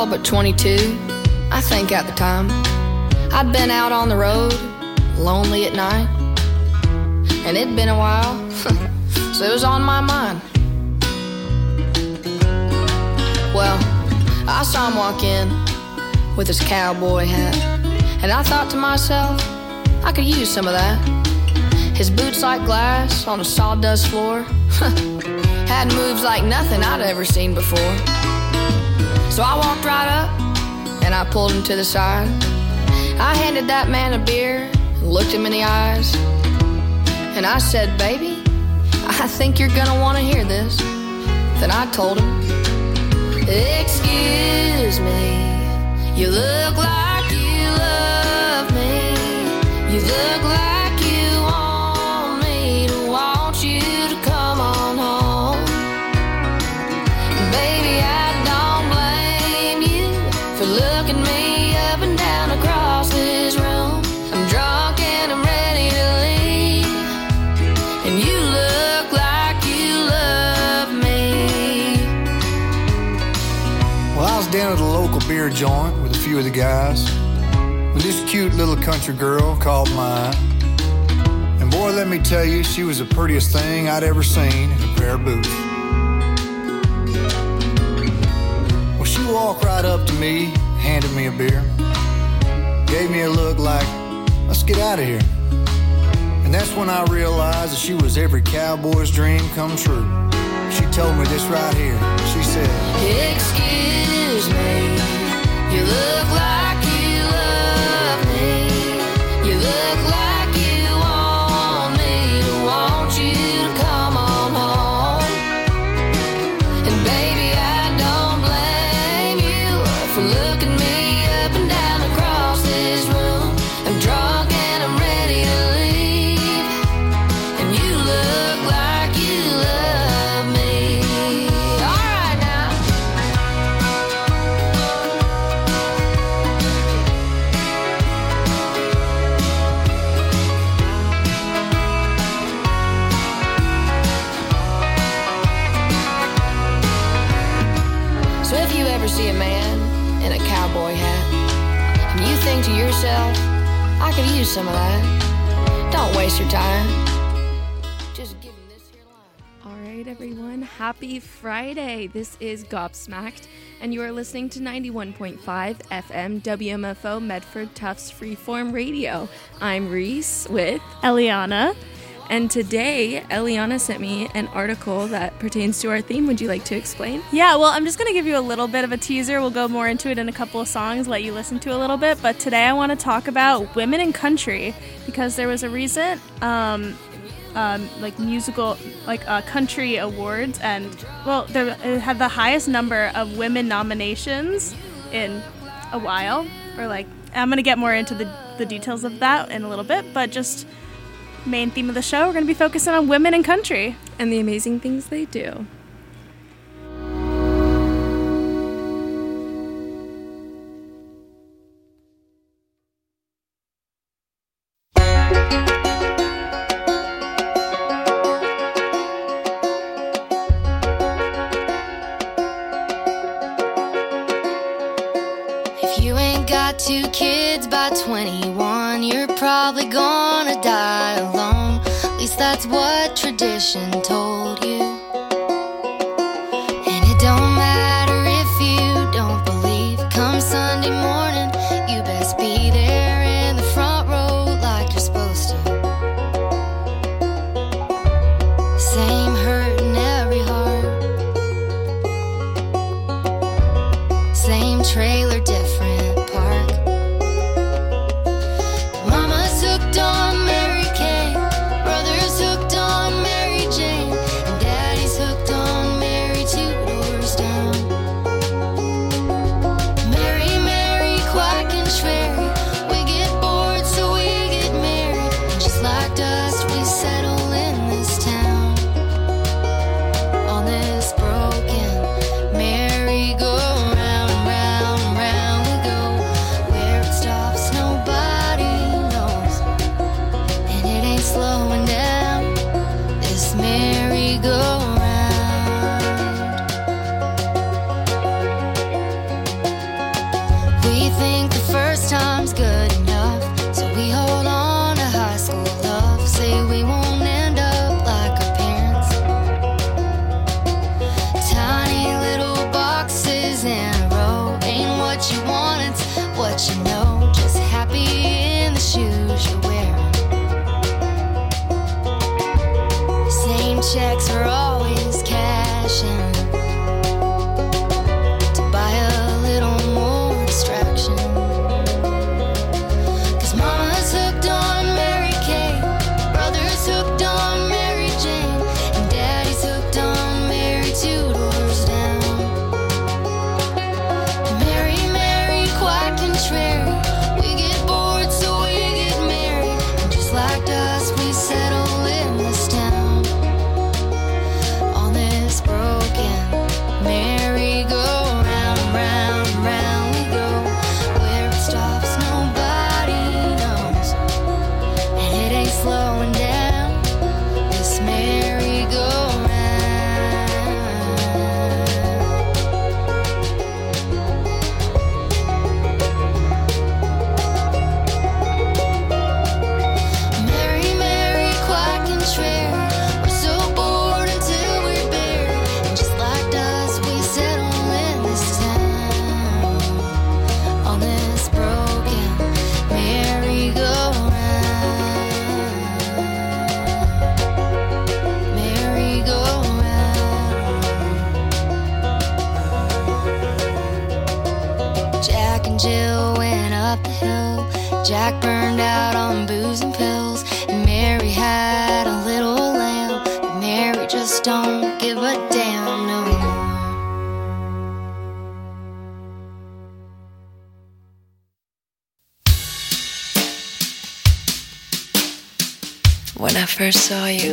all but 22, I think at the time. I'd been out on the road, lonely at night, and it'd been a while, so it was on my mind. Well, I saw him walk in with his cowboy hat, and I thought to myself, I could use some of that. His boots like glass on a sawdust floor had moves like nothing I'd ever seen before. So I walked right up and I pulled him to the side. I handed that man a beer and looked him in the eyes, and I said, baby, I think you're gonna want to hear this. Then I told him, excuse me, you look like you love me. You look like you want me to want you to come on home. Baby, I don't blame you for looking me up and down across this room. I'm drunk and I'm ready to leave, and you look like you love me. Well, I was down at a local beer joint with a few of the guys when this cute little country girl caught my eye. And boy, let me tell you, she was the prettiest thing I'd ever seen in a pair of boots. Well, she walked right up to me, handed me a beer, gave me a look like, let's get out of here. And that's when I realized that she was every cowboy's dream come true. She told me this right here. She said, excuse me, you look like you love me. You look like you want me to want you to come on home. And baby, I don't blame you for looking me up and down across this room. I'm drunk and I'm ready to leave, and you look like you love me. All right now. So if you ever see a man in a cowboy hat, and you think to yourself, I could use some of that, don't waste your time. Just give him this here line. All right, everyone. Happy Friday. This is Gobsmacked, and you are listening to 91.5 FM WMFO Medford Tufts Freeform Radio. I'm Reese with Eliana. and today Eliana sent me an article that pertains to our theme. Would you like to explain? Yeah, well, I'm just going to give you a little bit of a teaser. We'll go more into it in a couple of songs, let you listen to a little bit. But today I want to talk about women in country, because there was a recent country awards, and it had the highest number of women nominations in a while. I'm going to get more into the details of that in a little bit, but just main theme of the show, we're going to be focusing on women in country and the amazing things they do. If you ain't got 2 kids by 21, you're probably gonna die alone. At least that's what tradition told you. And it don't matter if you don't believe. Come Sunday morning, you best be there in the front row like you're supposed to. Same hurt in every heart, same trailer, different park. Mama's hooked on Mary Kay, brother's hooked on Mary Jane, and Dad checks are always cashing to buy a little more distraction. 'Cause mama's hooked on Mary Kate, brother's hooked on Mary Jane, and daddy's hooked on Mary two doors down. Mary, Mary, quite contrary, we get bored so we get married, and just like us we settle in this town. On this broken merry-go-round, round, round we go. Where it stops nobody knows, and it ain't slowing down, this merry-go-round. Mary, Mary, quite contrary, we're so bored until we're buried, and just like us we settle in this town. On this broken merry-go-round, merry-go-round. Jack and Jill went up the hill. Jack burned out on booze and pills, and Mary had a little lamb, but Mary just don't give a damn no more. When I first saw you,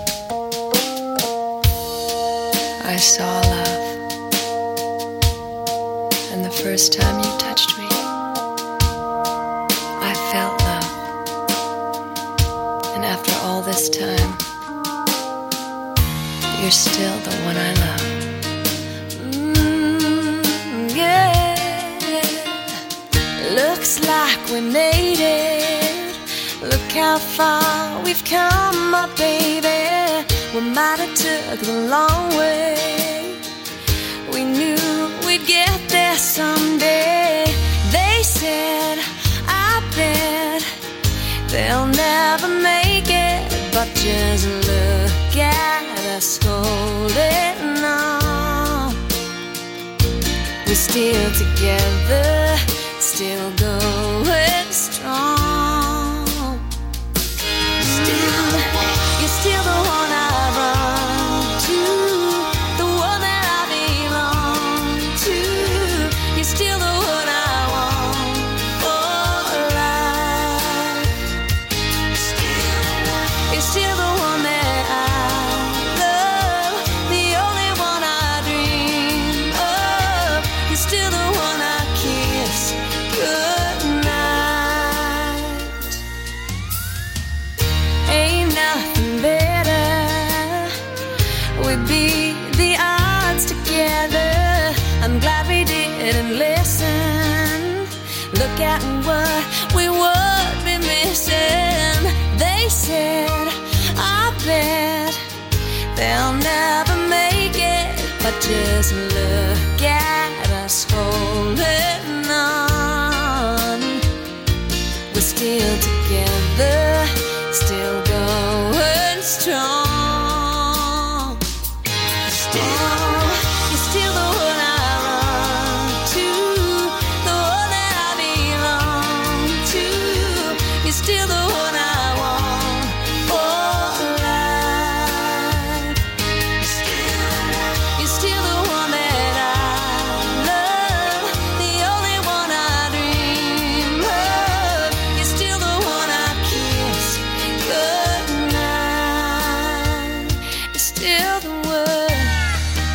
I saw love. And the first time you touched me, I felt love. And after all this time, you're still the one I love. Yeah. Looks like we made it. Look how far we've come, my baby. We might have took the long way. We knew we'd get there someday. They said, I bet they'll never make it, but just look at us holding on. We're still together, still going strong. You're still the one I run to, the one that I belong to. You're still the one I want for life. You're still the one that I love, the only one I dream of. You're still the one I kiss goodnight. Ain't nothing better. We'd beat the odds together. I'm glad we didn't listen. Look at what we would be missing. They said, I bet they'll never make it, but just look at us holding on. We're still together, still going strong. You're still the one I run to, the one that I belong to. You're still the one I want for life. You're still the one that I love, the only one I dream of. You're still the one I kiss goodnight. You're still the one.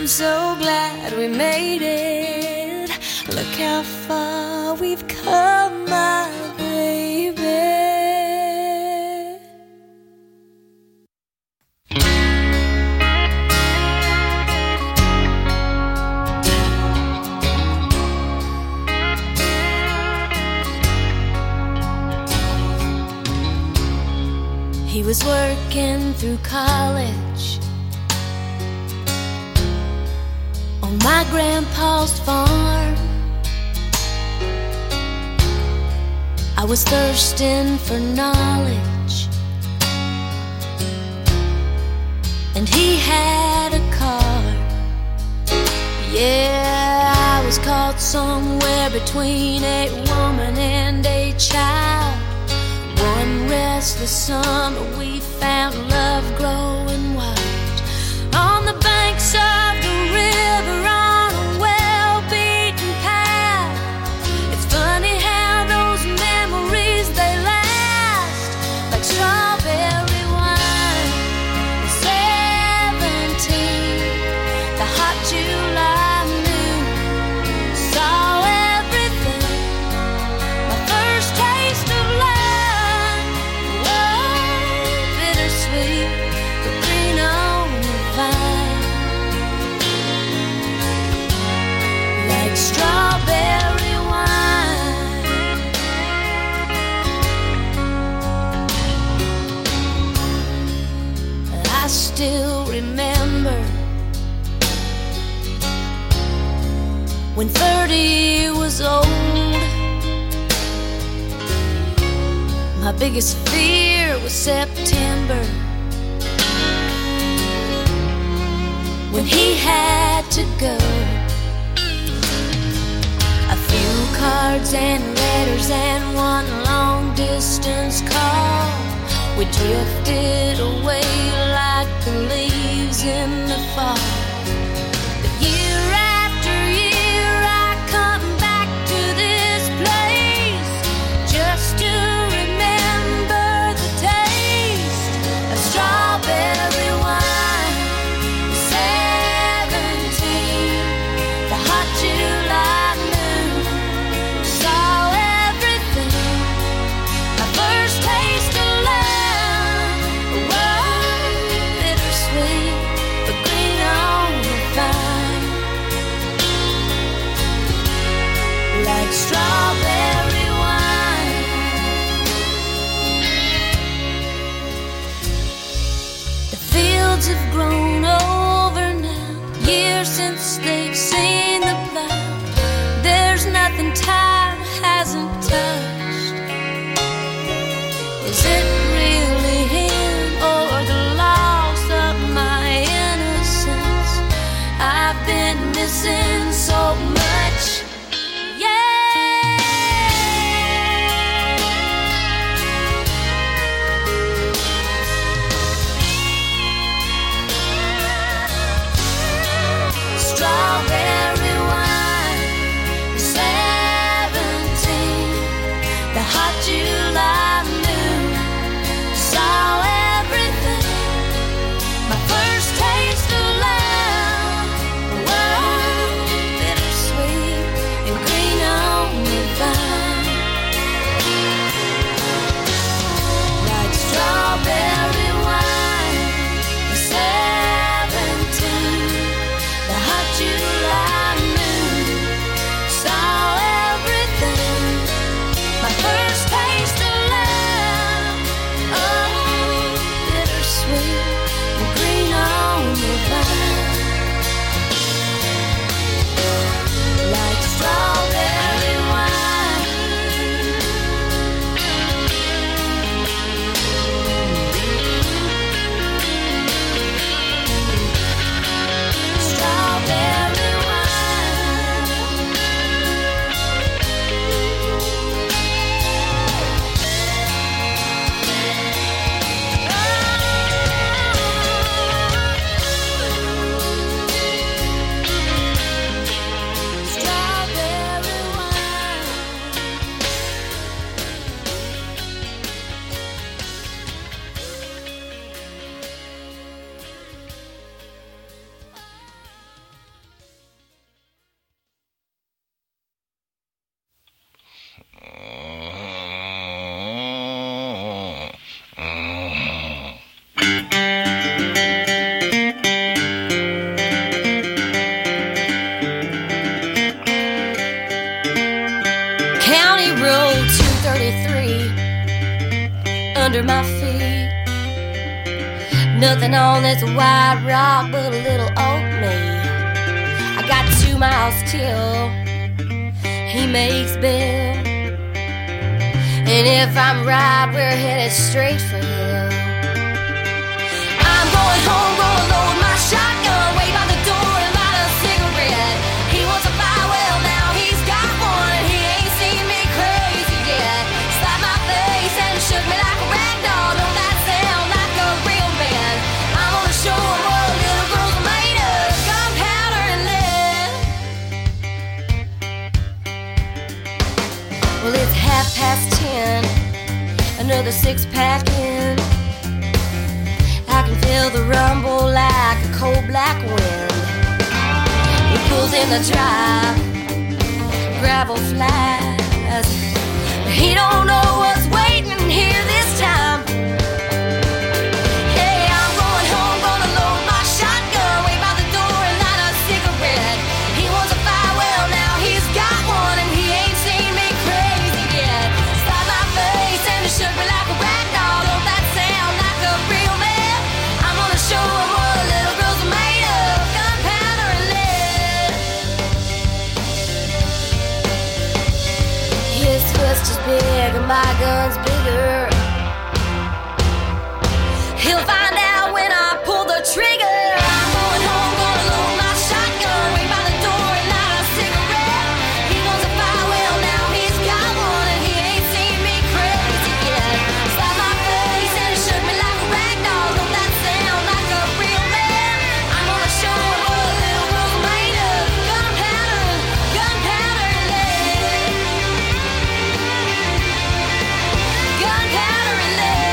I'm so glad we made it. Look how far we've come, my baby. He was working through college on my grandpa's farm. I was thirsting for knowledge, and he had a car. Yeah, I was caught somewhere between a woman and a child. One restless summer we found love growing wild on the banks of the river on a well-beaten path. It's funny how those memories, they last like strawberry wine. At 17, the hot July noon, saw everything. My first taste of love. Strawberry wine. I still remember when 30 was old. My biggest fear was September, when he had to go. A few cards and letters and one long distance call. We drifted away like the leaves in the fall. But year after year I come back to this place just to remember the taste of strawberry wine. 17, the hot July. Strawberry wine. The fields have grown over now, years since they've seen the plow. There's nothing time hasn't touched. Is it really him or the loss of my innocence? I've been missing so much. Strawberry wine, 17, the hot July noon, saw everything. My first taste of love, whoa, under my feet. Nothing on this white rock but a little old me. I got 2 miles till he makes bail, and if I'm right, we're headed straight for hell. I'm going home, gonna load my shotgun, wait by the door and light a cigarette. He wants a fire, well now he's got one, and he ain't seen me crazy yet. Slapped my face and shook me like a rag doll. Don't that sound like a real man? I'm gonna show him what little girls are made of, gunpowder and lead. Well, it's 10:30, another 6-pack in. I can feel the rumble like a cold black wind. He pulls in the drive, gravel flies. He don't know what's waiting here this time. Hey, I'm going home, gonna load my shotgun, wait by the door and light a cigarette. He wants a fire, well now he's got one, and he ain't seen me crazy yet. Slapped my face and it shook me like a rag doll. Don't that sound like a real man? I'm gonna show him what little girls are made of, gunpowder and lead. His fist is big and my gun's bigger. He'll find out when I pull the trigger. I'm going home, gonna load my shotgun, wait by the door and light a cigarette. He wants a fire, well now he's got one, and he ain't seen me crazy yet. Slapped my face and it shook me like a rag doll. Don't that sound like a real man? I'm gonna show him what little girls are made of, gunpowder and lead. Gunpowder and lead.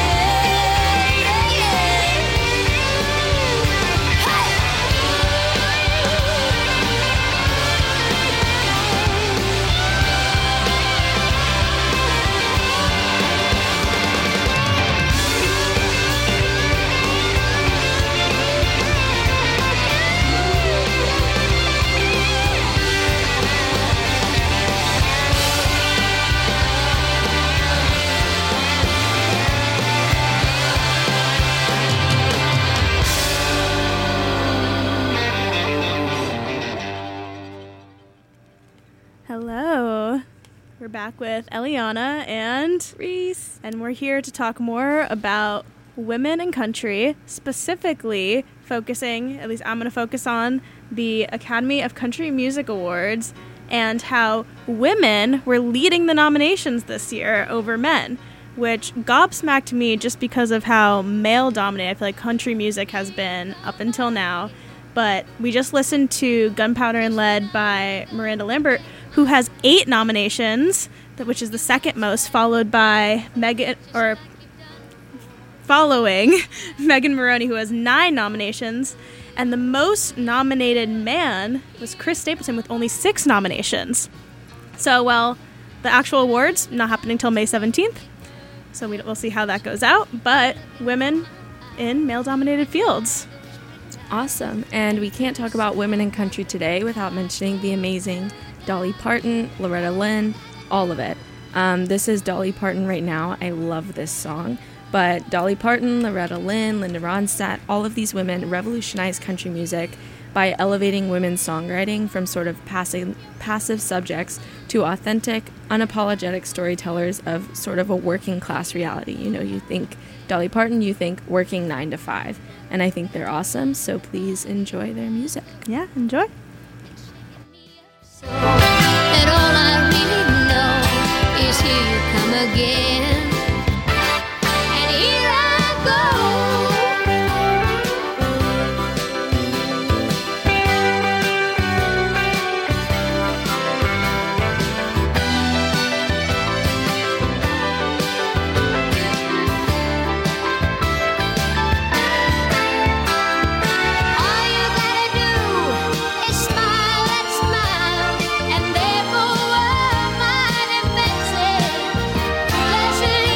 Hello. We're back with Eliana and Reese, and we're here to talk more about women in country, specifically focusing, at least I'm going to focus on the Academy of Country Music Awards and how women were leading the nominations this year over men, which gobsmacked me just because of how male-dominated I feel like country music has been up until now. But we just listened to Gunpowder and Lead by Miranda Lambert, who has 8 nominations, which is the second most, following Megan Moroney, who has 9 nominations. And the most nominated man was Chris Stapleton with only 6 nominations. So, well, the actual awards not happening until May 17th. So we'll see how that goes out. But women in male-dominated fields. Awesome. And we can't talk about women in country today without mentioning the amazing Dolly Parton, Loretta Lynn, all of it. This is Dolly Parton right now. I love this song. But Dolly Parton, Loretta Lynn, Linda Ronstadt, all of these women revolutionized country music by elevating women's songwriting from sort of passive subjects to authentic, unapologetic storytellers of sort of a working class reality. You know, you think Dolly Parton, you think working 9 to 5. And I think they're awesome, so please enjoy their music. Yeah, enjoy. And all I really know is here you come again. And here I all you gotta do is smile and smile, and therefore world might invent it. Blessed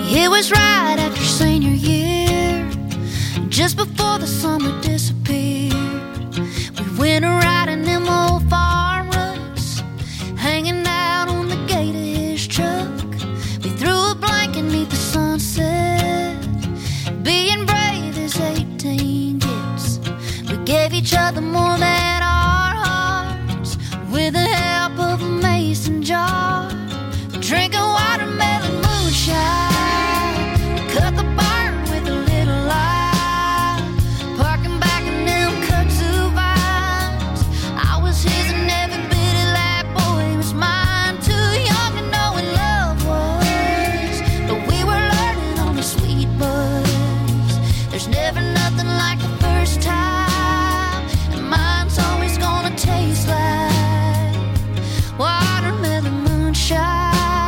It was right after senior year, just before the summer disappeared. We went riding them old farm ruts, hanging out on the gate of his truck. We threw a blanket neath the sunset, being brave as 18 gets. We gave each other more than our hearts, with the help of a mason jar. Drinking watermelon moonshine, cut the barn with a little light, parking back in them kudzu vines. I was his and every bit of that boy was mine. Too young to know what love was, but we were learning on the sweet buzz. There's never nothing like the first time, and mine's always gonna taste like watermelon moonshine.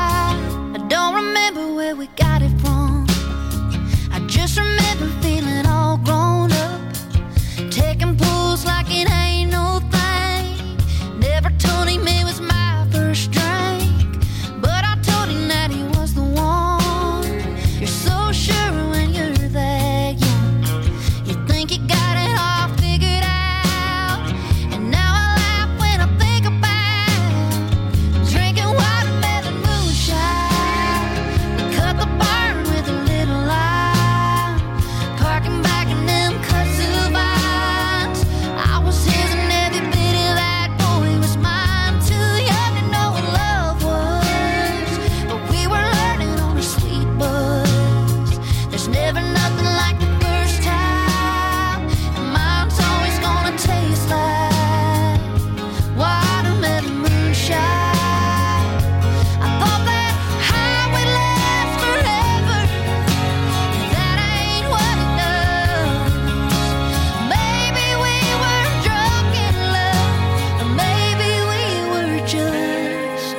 We got it from. I just remember feeling all grown up, taking pulls like it ain't no thing. Never told him it was my first drink, but I told him that he was the one. You're so sure when you're that young, you think you got it all figured out. And now I laugh when I think about drinking watermelon moonshine. Cut the barn with a little light, parking back in them kudzu vines. I was his and every bit of that boy was mine. Too young to know what love was, but we were learning on a sweet buzz. There's never nothing like the first time, and mine's always gonna taste like watermelon moonshine. I thought that high would last forever, that ain't what it does. Maybe we were drunk in love, or maybe we were just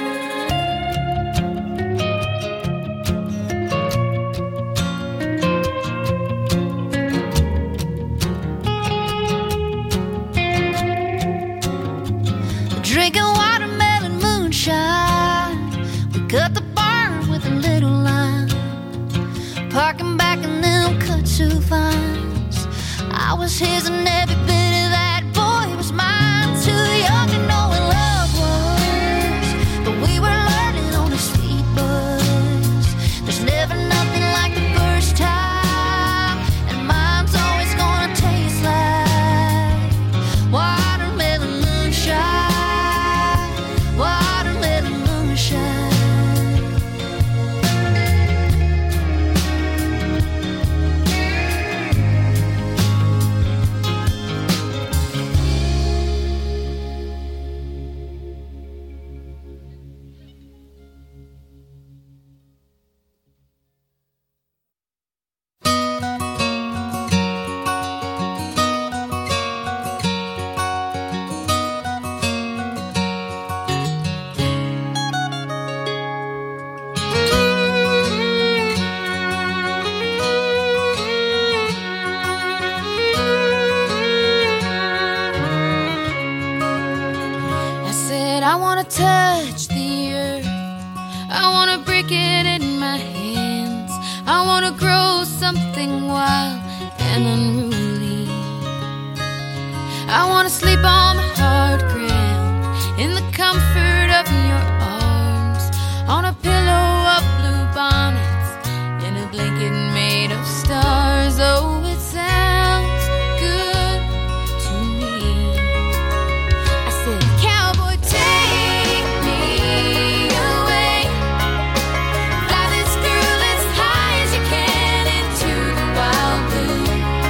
drinking watermelon moonshine. We cut the barn with a little line, parking back in them kudzu vines. I was his and every bit of that boy was mine. Too young to know what love was, but we were learning on a sweet buzz. There's never nothing like the first time, and mine's always gonna taste like watermelon moonshine, watermelon moonshine. I said I wanna touch the earth, I wanna break it in my hands, I wanna grow something wild and unruly. I wanna sleep on the hard ground, in the comfort of your arms, on a pillow of blue bonnets, in a blanket made of stars. Oh, it sounds good to me. I said, cowboy, take me away, fly this girl as high as you can into the wild blue,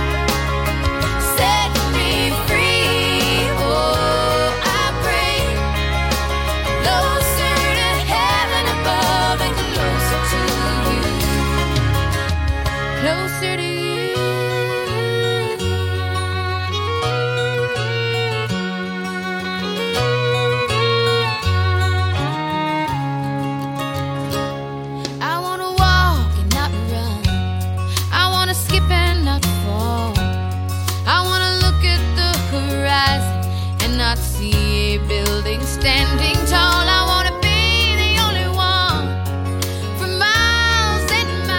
set me free. Oh, I pray, closer to heaven above and closer to you, closer to you. I wanna walk and not run, I wanna skip and not fall, I wanna look at the horizon and not see a building standing tall. I wanna be the only one for miles and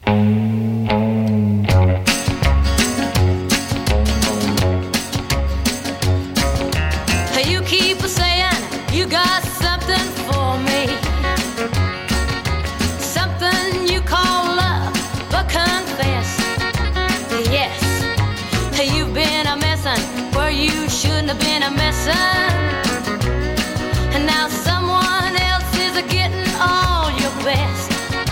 You keep saying you got something for me, something you call love, but confess, yes, you've been a messin' where you shouldn't have been a messin', and now someone else is getting all your best.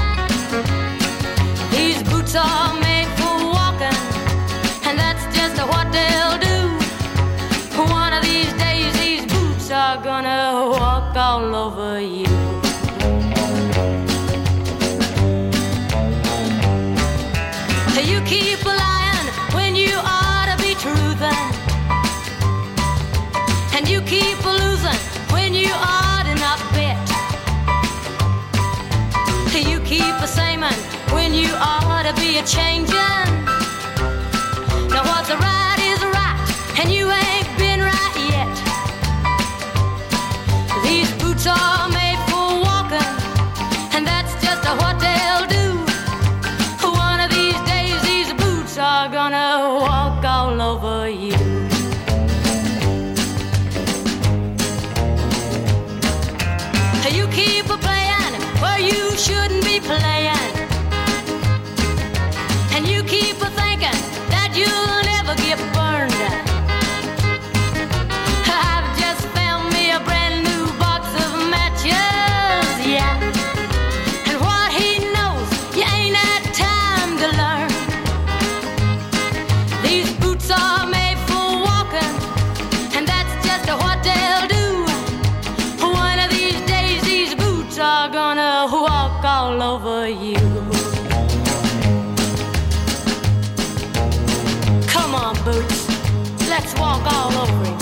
These boots are made for walking, and that's just what they'll do. One of these days these boots are gonna walk all over you. You keep lying when you ought to be truthing, and you keep losing when you ought to not bet. You keep saying when you ought to be a-changing. Now what's right is right, and you ain't been right yet. These boots are made for walking, and that's just what they'll do. One of these days these boots are gonna walk all over you. You keep playing where you shouldn't be playing, and you keep thinking that you'll never get burned. I've just found me a brand new box of matches, yeah, and what he knows you ain't had time to learn. These boots are made for walking, and that's just what they'll do. One of these days these boots are gonna walk all over you. Come on, boots, let's walk all over you.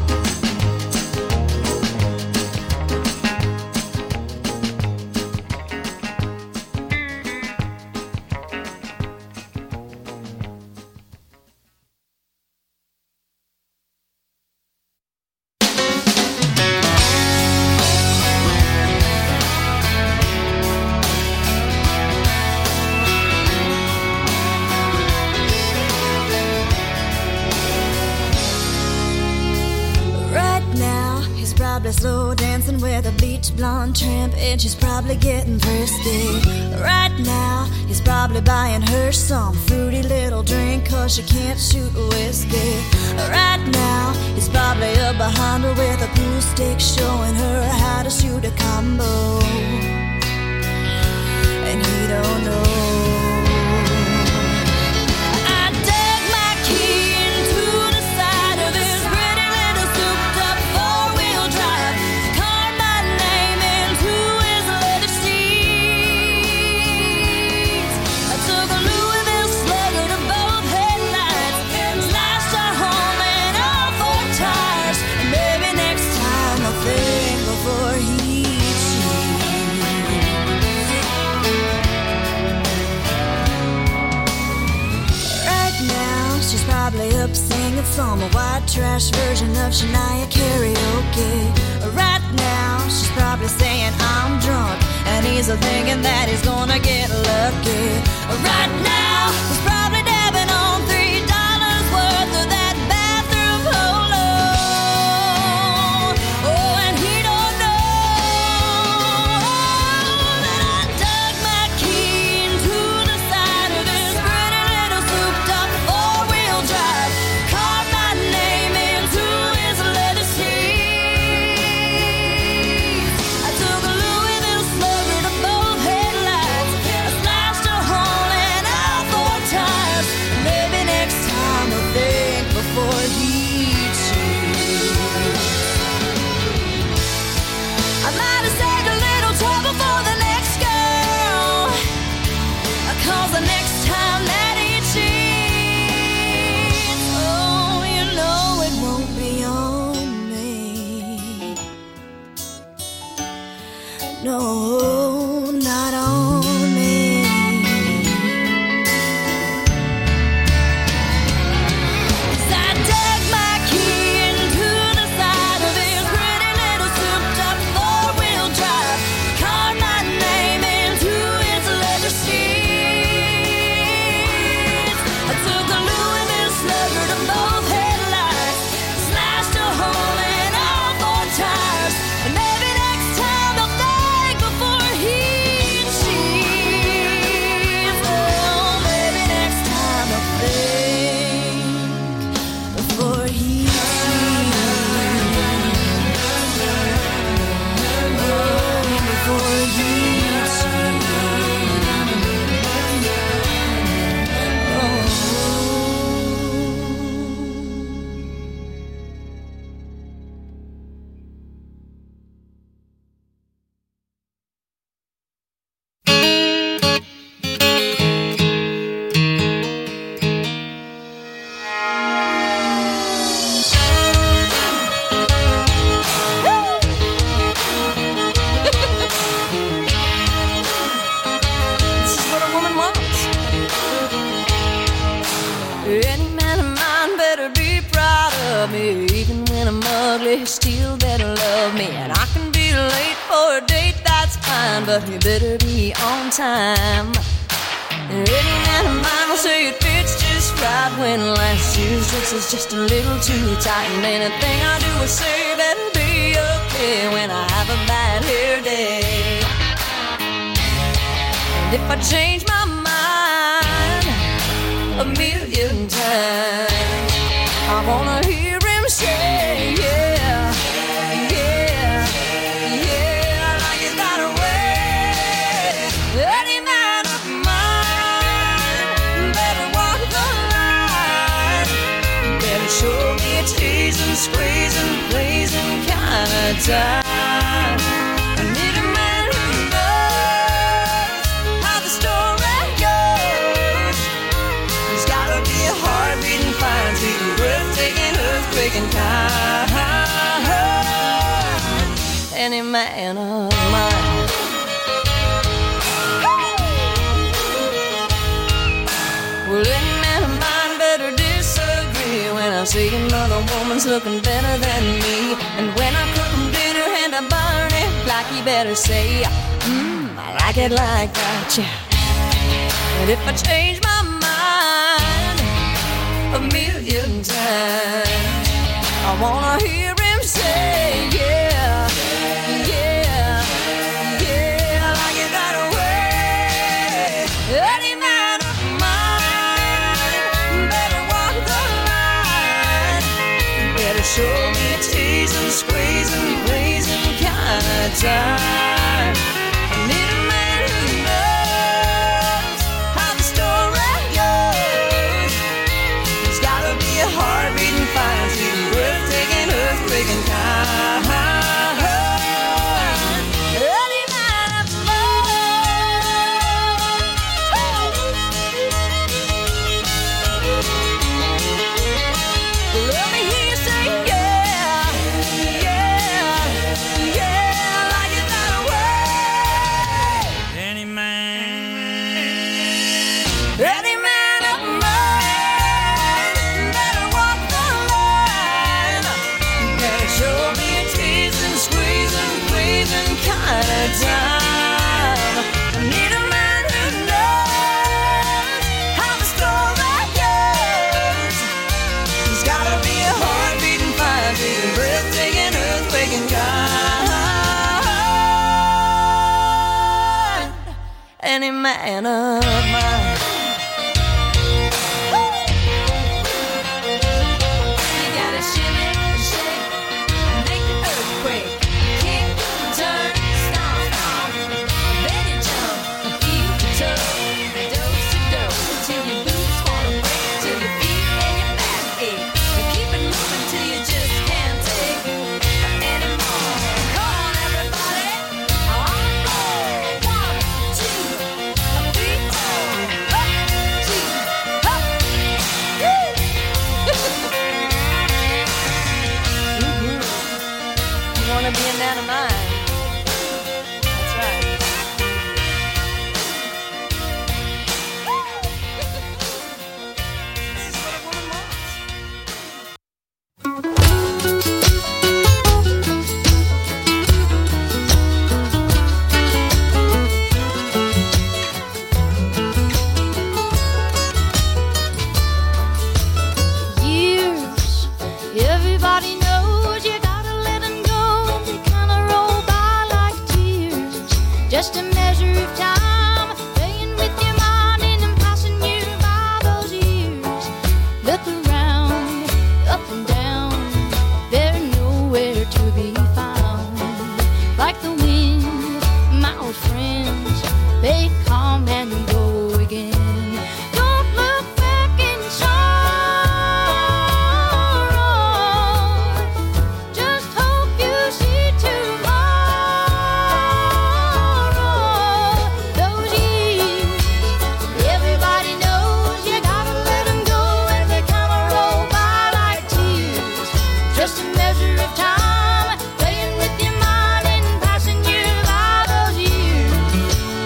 Slow dancing with a bleach blonde tramp, and she's probably getting frisky. Right now, he's probably buying her some fruity little drink, 'cause she can't shoot whiskey. Right now, he's probably up behind her with a pool stick, showing her how to shoot a combo. And he don't know. Up singing some white trash version of Shania karaoke. Right now, she's probably saying I'm drunk, and he's thinking that he's gonna get lucky. Right now, he's probably dabbing on $3 worth of that bathroom polo. Oh, and he don't know that I dug my key into the side of his pretty little souped-up four-wheel drive. No, not on me. 'Cause I dug my key into the side of his pretty little souped-up four-wheel drive, carved my name into his leather seat. ugly, he still better love me. And I can be late for a date, that's fine, but he better be on time. And any man of mine will say it fits just right when last year's dress is just a little too tight. And anything I do or say better be okay when I have a bad hair day. And if I change my mind a million times, I wanna hear him say, yeah, yeah, yeah, like it's not a way. Any man of mine better walk the line, better show me a teasing, squeezing, blazing kind of time. I need a man who knows how the story goes. He's gotta be a heart-beating, fine-beating, breathtaking, earthquaking kind. Any man of mine. Well, any man of mine better disagree when I see another woman's looking better than me. And when I cook him dinner and I burn it, like he better say, I like it like that, yeah. And if I change my mind a million times, I wanna hear him say, yeah, yeah, yeah, like it that way. Any man of mine better walk the line, better show me a teasing, squeezing, blazing kind of time. I need a man who knows how the story goes. He's gotta be a heart-beating, fine-beating, breathtaking, earthquaking kind. Any man of mine. Let me hear you say, yeah, yeah, yeah, like it that way. Any man of mine better walk the line, better show me a teasing, squeezing, pleasing kind of time. I need a man who knows how the story goes. He's gotta be a heart-beating, fire-beating, breathtaking, earthquaking kind. Any man of mine. You gotta shimmy and shake, make the earthquake, kick, turn, stomp, stomp. Then you jump and feel the toe, dose to dose, until your boots wanna break, till your feet and your back ache. And keep it moving till you just can't take anymore. Come on, everybody, on the floor. 1, 2, 3, 4. Up, 2, up. Woo! You wanna be a man of mine? That's right. This is what a woman wants. Years, everybody knows you gotta let 'em go. They kinda roll by like tears, just a measure of time, playing with your mind and passing you by those years. Look around, up and down, they're nowhere to be found. Like the wind, my old friends, they come and go again. Don't look back in sorrow, just hope you see tomorrow. Those years, everybody knows you gotta let 'em go, and they kinda roll by like tears, just a measure of time, playing with your mind and passing you by those years.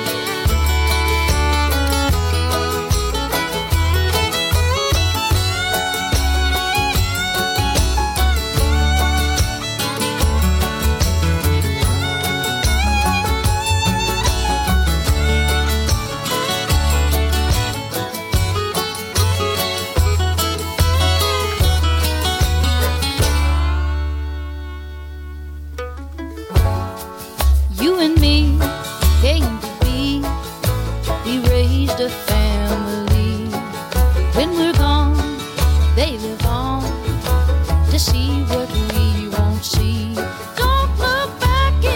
You and me came to be. We raised a family. When we're gone, they live on to see what we won't see. Don't look back in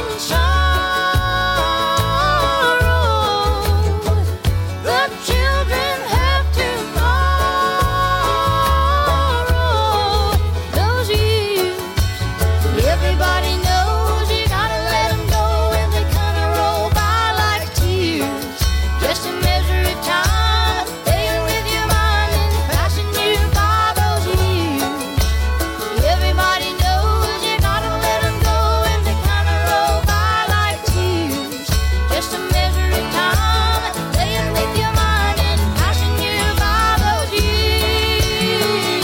sorrow. The children have tomorrow. Those years, everybody knows you gotta let them go when they kinda roll by like tears. Just a measure of time, playing with your mind and passing you by those years. Everybody knows you gotta let them go when they kinda roll by like tears. Just a measure of time, playing with your mind and passing you by those years.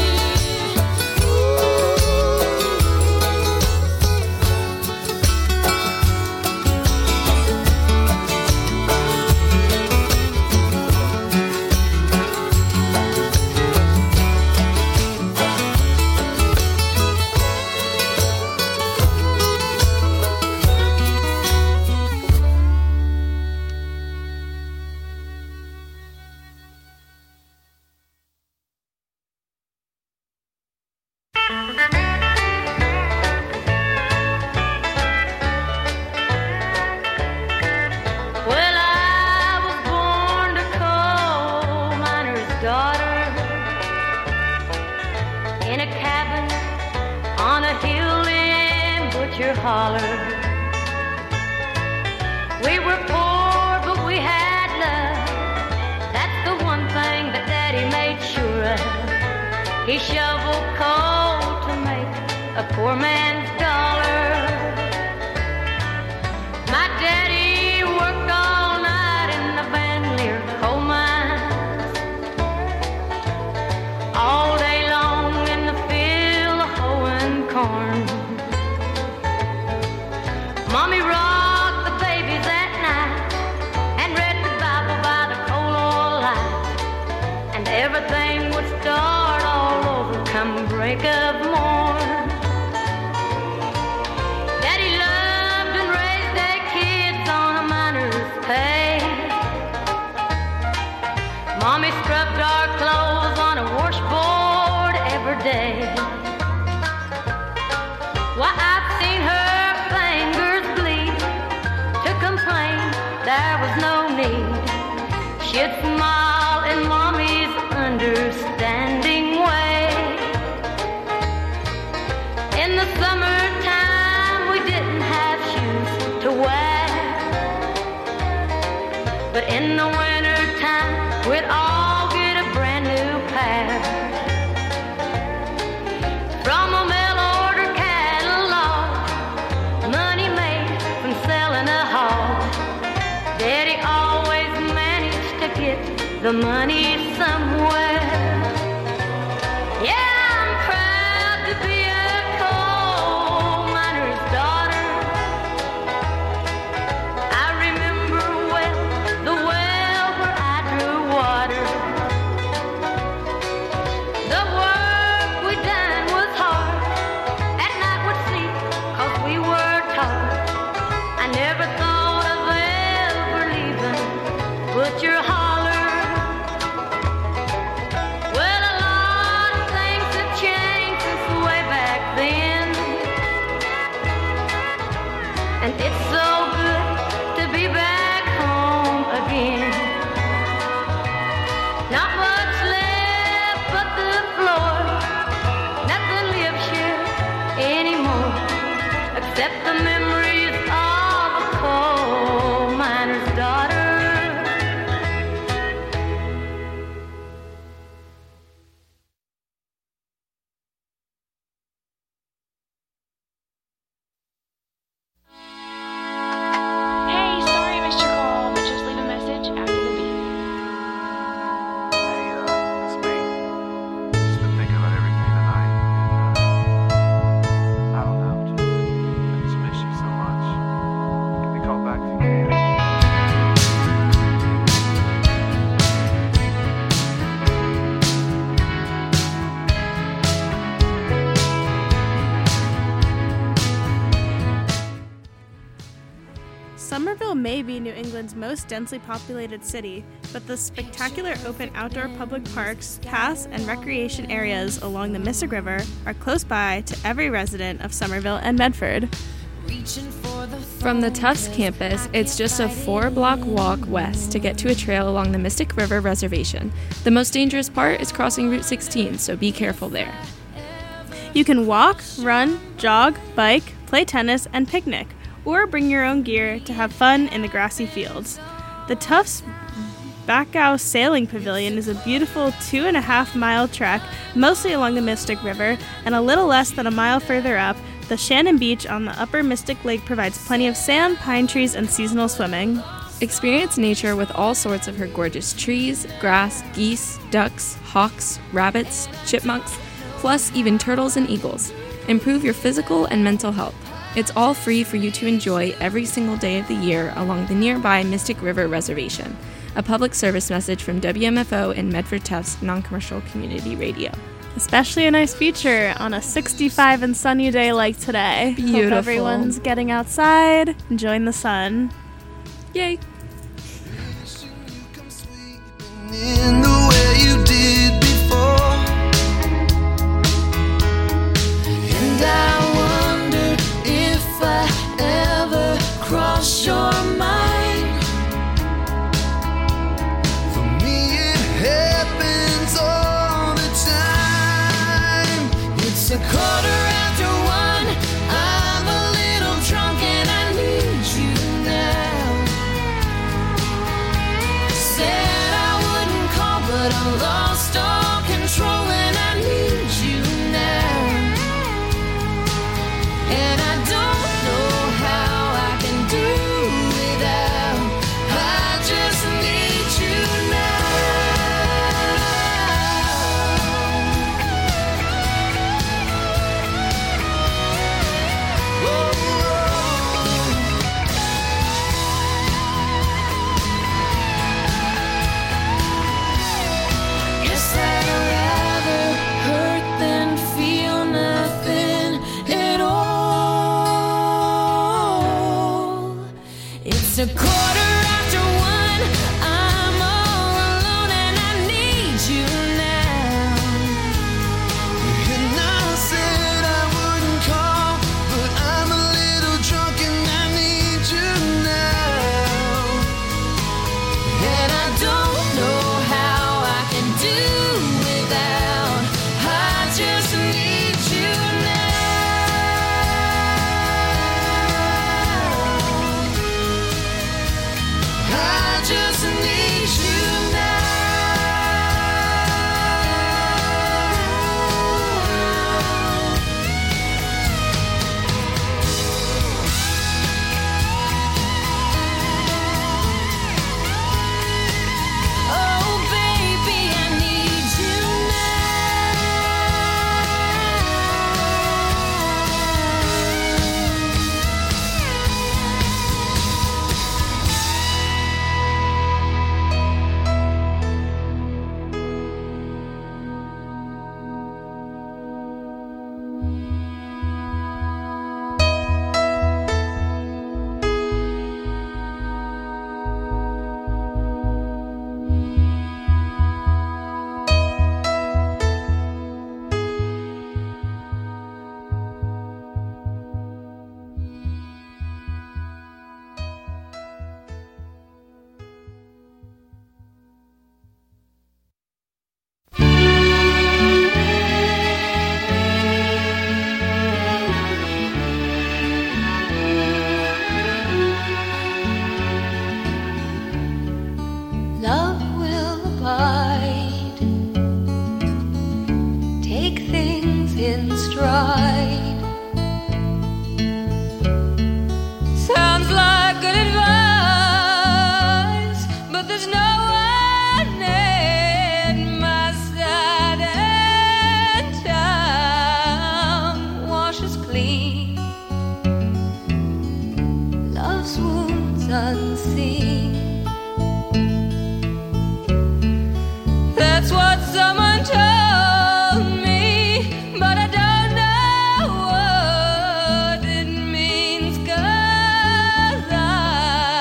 Well, I was born a coal miner's daughter in a cabin on a hill in Butcher Holler. We were poor, but we had love. That's the one thing that Daddy made sure of. He shoveled coal to make a poor man's dollar. My daddy worked all night in the Van Leer coal mines, all day long in the field hoeing corn. Mommy rocked the babies at night and read the Bible by the coal oil light, and everything would start all over come break of morn. Daddy loved and raised their kids on a miner's pay. Mommy scrubbed our clothes on a washboard every day. Why, I've seen her fingers bleed. To complain, there was no need. She'd smile in Mommy's understanding way. In the summertime, we didn't have shoes to wear, but in the wintertime, we'd all get a brand new pair. From a mail-order catalog, money made from selling a hog. Daddy always managed to get the money somewhere. Yeah, I'm proud to be a coal miner's daughter. I remember well the well where I drew water. The work we done was hard. At night we'd sleep 'cause we were taught. I never thought of ever leaving Butcher Holler. Well, a lot of things have changed since way back then, and it's so good to be back home again. Not much left but the floor. Nothing lives here anymore except the memories of a coal miner's daughter. Hey, sorry I missed your call, but just leave a message after the beep. Hey, it's me. Just been thinking about everything tonight, and I don't know, I just miss you so much. Somerville may be New England's most densely populated city, but the spectacular open outdoor public parks, paths, and recreation areas along the Mystic River are close by to every resident of Somerville and Medford. From the Tufts campus, it's just a 4-block walk west to get to a trail along the Mystic River Reservation. The most dangerous part is crossing Route 16, so be careful there. You can walk, run, jog, bike, play tennis, and picnic, or bring your own gear to have fun in the grassy fields. The Tufts Backhow Sailing Pavilion is a beautiful 2.5-mile trek, mostly along the Mystic River, and a little less than a mile further up, the Shannon Beach on the upper Mystic Lake provides plenty of sand, pine trees, and seasonal swimming. Experience nature with all sorts of her gorgeous trees, grass, geese, ducks, hawks, rabbits, chipmunks, plus even turtles and eagles. Improve your physical and mental health. It's all free for you to enjoy every single day of the year along the nearby Mystic River Reservation. A public service message from WMFO and Medford Tufts Non-Commercial Community Radio. Especially a nice feature on a 65 and sunny day like today. Beautiful. Hope everyone's getting outside, enjoying the sun. Yay! In the way you did before, and I wonder if I ever cross your mind. For me it happens all the time. It's 1:15. I'm a little drunk and I need you now. Said I wouldn't call, but I'm lost all control and I need you now. And I don't know how I can do without. I just need you now. Guess I'd rather hurt than feel nothing at all. It's 1:15. I'm all alone and I need you now. And I said I wouldn't call, but I'm a little drunk and I need you now. And I don't know how I can do without. I just need you now. I just need you now. Oh, baby, I need you Love will abide. Take things in stride. Sounds like good advice, but there's no one at my side, and time washes clean love's wounds unseen. That's what someone told me, but I don't know what it means, 'cause I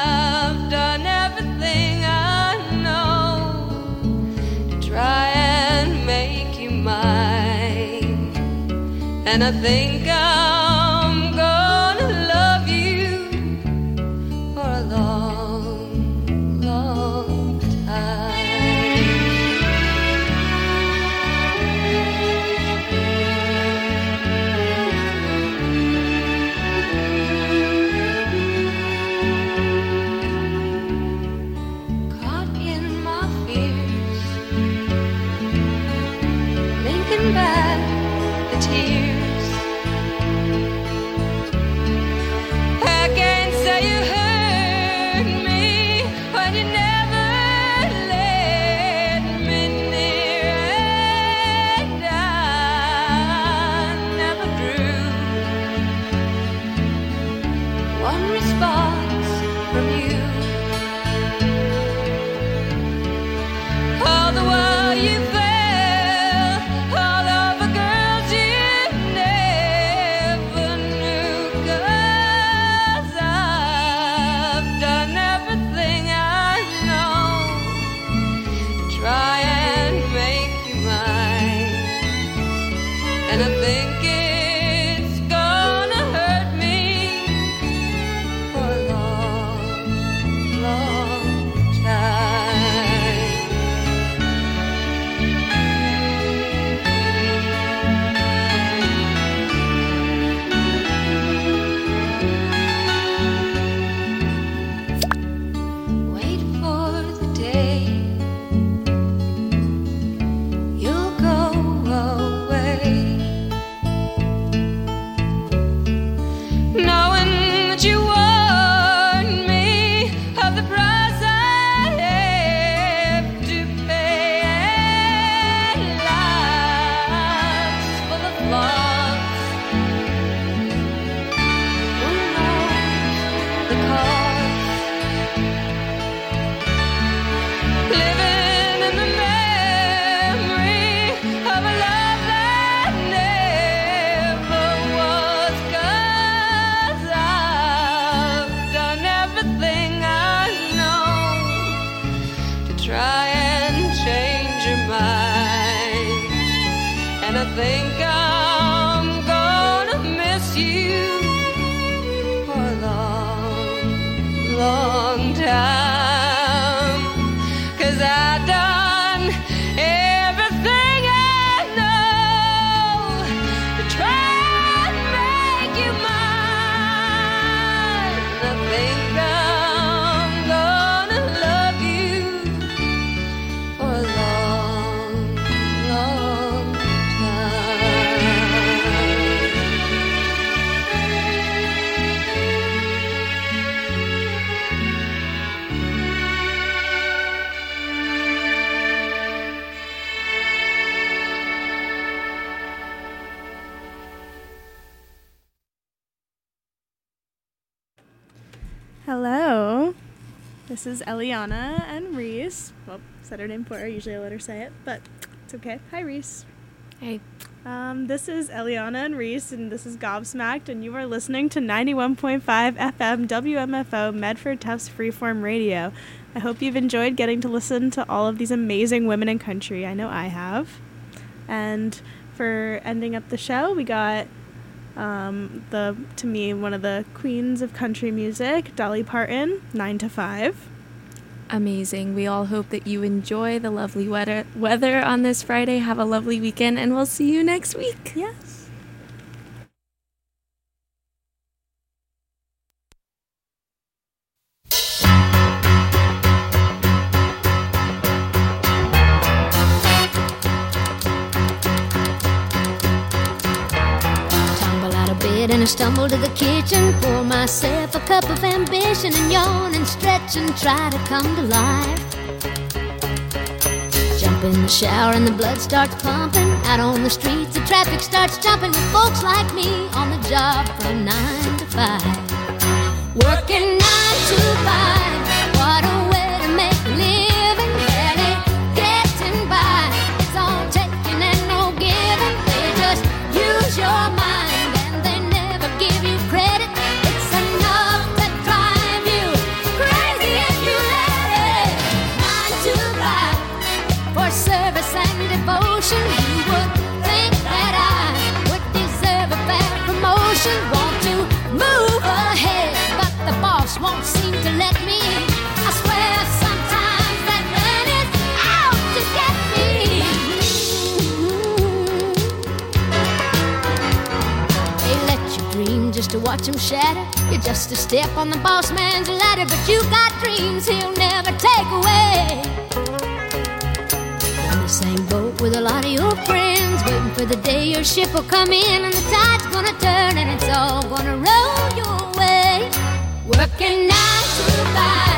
And I think I'm gonna love you for a long, long time. Caught in my fears, thinking back the tears. I can't say you hurt me when you never let me near, and I never drew one response from you. All the while you fell all over girls you never knew, 'cause I've done everything I know to try and make you mine. And I think it's gonna hurt me for a long, long time. Wait for the day you'll go away, knowing that you warned me of the price I have to pay. And life's full of flaws. Who knows the cause? Living in the memory of a love that never was, 'cause I've done everything I know to try and change your mind. And I think I'm gonna miss you for a long, long time, 'cause I've done everything I know to try and make you mine. I think I'm gonna love you for a long, long time. Hello. This is Eliana and Reese. Well, said her name for her. Usually I let her say it, but it's okay. Hi, Reese. Hey. This is Eliana and Reese, and this is Gobsmacked, and you are listening to 91.5 FM WMFO Medford Tufts Freeform Radio. I hope you've enjoyed getting to listen to all of these amazing women in country. I know I have. And for ending up the show, we got to me, one of the queens of country music, Dolly Parton, 9 to 5. Amazing. We all hope that you enjoy the lovely weather on this Friday. Have a lovely weekend, and we'll see you next week. Yes. Tumble out of bed and I stumble to the kitchen, pour myself a cup of ambition and yawn and stretch and try to come to life. Jump in the shower and the blood starts pumping. Out on the streets the traffic starts jumping with folks like me on the job from 9 to 5. Working 9 to 5, what a way to make a living. Barely getting by, it's all taking and no giving. They just use your mind and they never give you credit. It's enough to drive you crazy if you let it. 9 to 5, for service and devotion. You would think that I would deserve a home just to watch him shatter. You're just a step on the boss man's ladder, but you got dreams he'll never take away. You're in the same boat with a lot of your friends, waiting for the day your ship will come in and the tide's gonna turn and it's all gonna roll your way. Working 9 to 5.